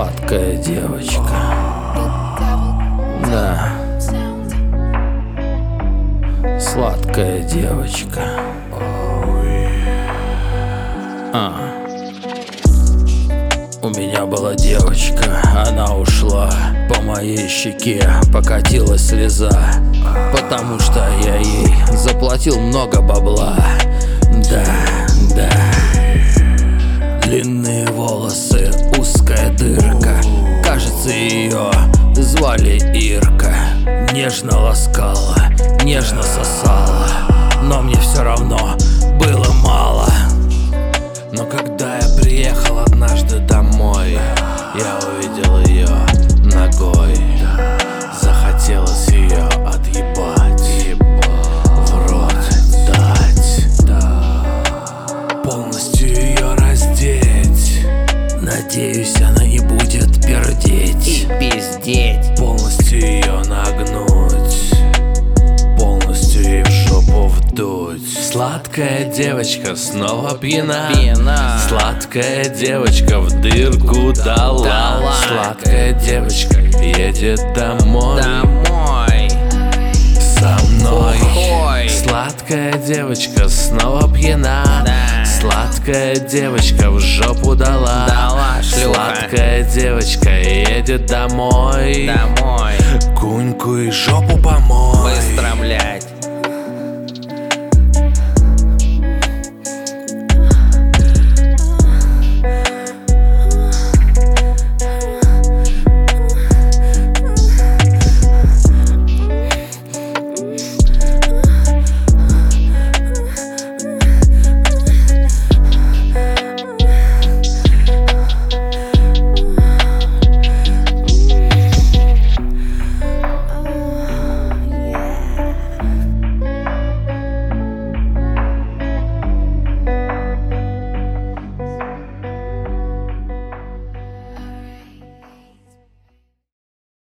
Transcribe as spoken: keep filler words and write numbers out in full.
Сладкая девочка. Да. Сладкая девочка. А. У меня была девочка, она ушла. По моей щеке покатилась слеза, потому что я ей заплатил много бабла. Да, да. Длинные волосы, узкая дырка. Кажется, ее звали Ирка. Нежно ласкала, нежно сосала, но мне все равно было мало. Но когда я приехал однажды домой, я увидел ее ногой. Захотелось ее отъебать, в рот дать, полностью ее раздеть. Надеюсь, она не будет пердеть и пиздеть. Полностью ее нагнуть, полностью ей в жопу вдуть. Сладкая девочка снова пьяна, Пьяна. Сладкая девочка в дырку дала, Дала. Сладкая девочка едет домой, Домой. со мной. Ой. Сладкая девочка снова пьяна, Да. Сладкая девочка в жопу дала, Дала, шлюха. Сладкая девочка едет домой, Домой. куньку и жопу помой. Быстро, блядь.